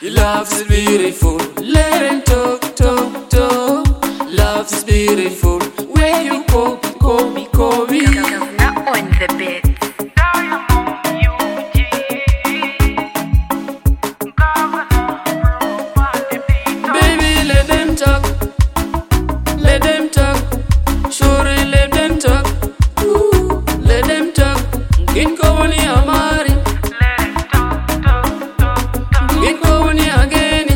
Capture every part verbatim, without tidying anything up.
Your love is beautiful. Let them talk, talk, talk. Love is beautiful. Where you go, go, me, go, me. Governor on the beat. Baby, let them talk. Let them talk. Sure, let them talk. Ooh, let them talk. Kin ko wani amari. Kin ko wani ageni.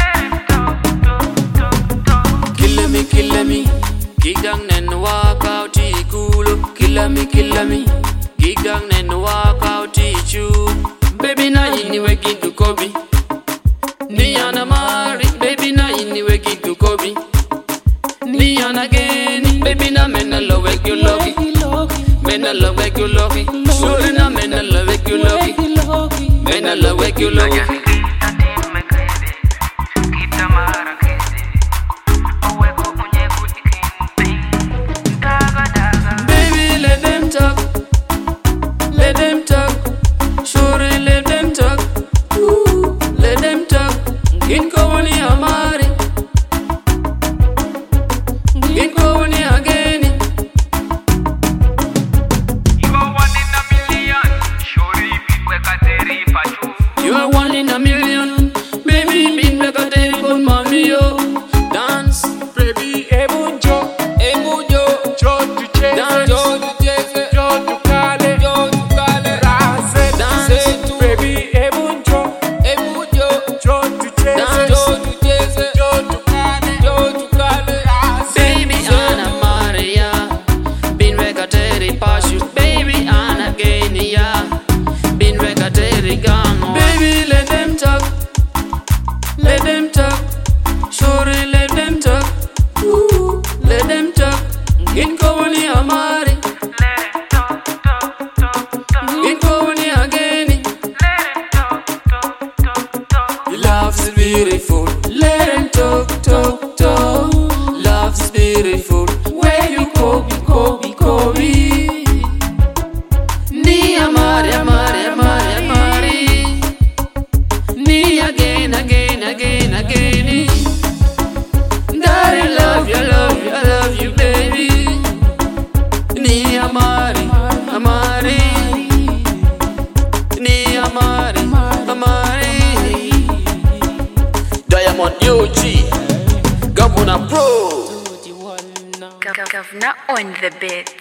Kill me, kill me. Gig down and walk out to cool. Kill me, kill me. Gig down and walk out to you. Baby, na anyway, get to Kobe. Niana Mari, baby, na anyway, get to Kobe. Niana again, baby, na men I love like you lucky. Men I love like you lucky. Sure, na men I love like you lucky. Men I love like you lucky. Baby, let them talk. Let them talk. Sure, let them talk. Ooh, let them talk. Kin ko wani amari. Kin ko wani ageni. You are one in a million. Sure, if it were Kateri Pachu. You are one in a million. Baby, been like a table, mommy, yo. Dance, baby, ebunjo, ebunjo. Joe to chase, Dance, Joe to chase, Joe to kale, Joe to kale, Rase, dance, baby, ebunjo, ebunjo. Joe to chase, Dance, Joe to chase, Joe to kale, Joe to kale, Rase, Baby, Anna Maria, been like a Terry Pashu. Baby, Anna Genia, been like a Terry Gano. Baby, let them talk, let them talk. Sure, let them talk. Ooh, let them talk. Kin ko wani amari. Kin ko wani ageni. Your love is beautiful. Let them talk, talk, talk. Love is beautiful. Where you go, go, go, me. Ni amari, amari, amari, amari. Ni again, again, again, again. Daddy, love you, I love you, I love you, baby. Ni amari, amari. Ni amari, amari. Diamond U G, Governor Pro. Governor on the beat.